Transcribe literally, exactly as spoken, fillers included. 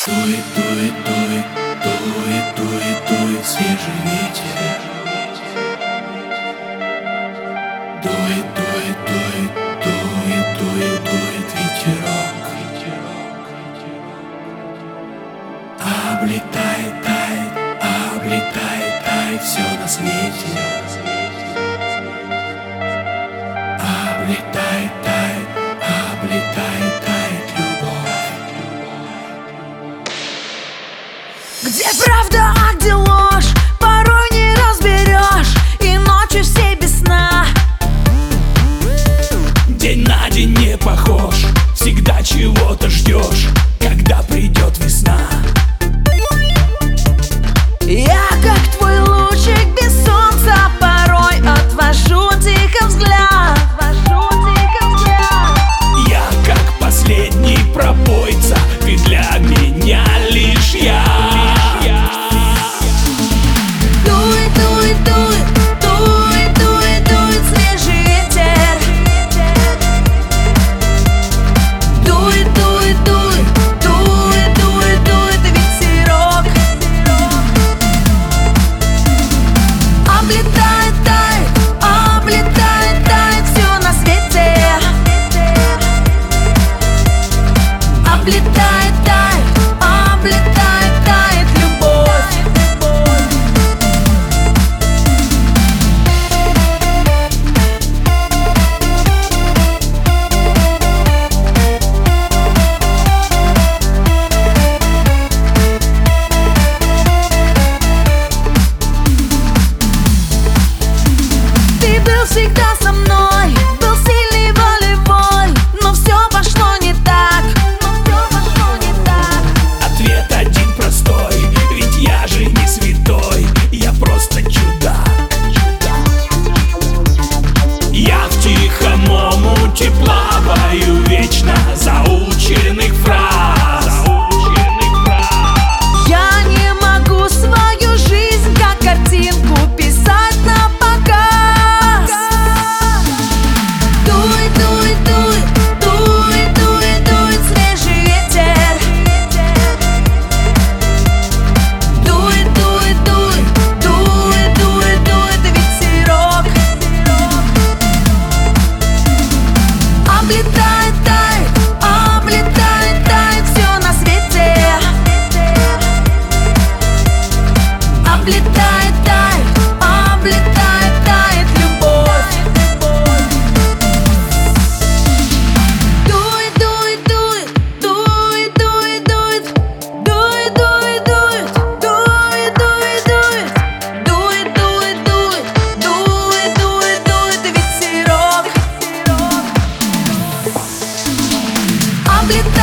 Дует, дует, дует, дует, дует, дует свежий ветер. Дует, дует, дует, дует, дует, дует ветерок. Облетает, тает, облетает, тает все на свете. Облетает, тает, облетает, тает любовь. Где правда, а где ложь, порой не разберешь, и ночью все без сна. День на день не похож, всегда чего-то ждешь, когда придет весна. Я как твой лучик без солнца, порой отвожу тихо взгляд, отвожу тихо взгляд. Я как последний пропойца, ты для меня лишь я. Дует, дует, дует, дует, дует, дует свежий ветер. Дует, дует, дует, дует, дует, дует ветерок. Облетает, тает, облетает, тает все на свете. Облетает, тает, облетает, тает любовь. Ты был всегда со мной, был сильный, волевой, но все пошло не так, но все пошло не так. Ответ один простой, ведь я же не святой, я просто чудак. Я в тихом омуте плаваю вечно заученных фраз. Я не могу свою жизнь как картинку писать на показ. Дует, дует, дует, дует, дует, дует свежий ветер. Дует, дует, дует, дует, дует, дует ветерок. Облетает, тает, облетает, тает все на свете. Облетает, тает, облетает, тает любовь. Дует, дует, дует, дует, дует, дует, дует, дует, дует, дует, дует, дует, дует, дует, дует, дует, дует ветерок. Облетает.